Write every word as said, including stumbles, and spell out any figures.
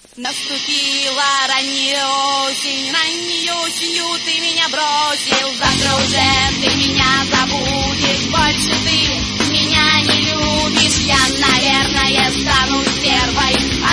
Наступила ранняя осень, ранней осенью ты меня бросил. Завтра уже ты меня забудешь, больше ты меня не любишь. Я, наверное, стану стервой,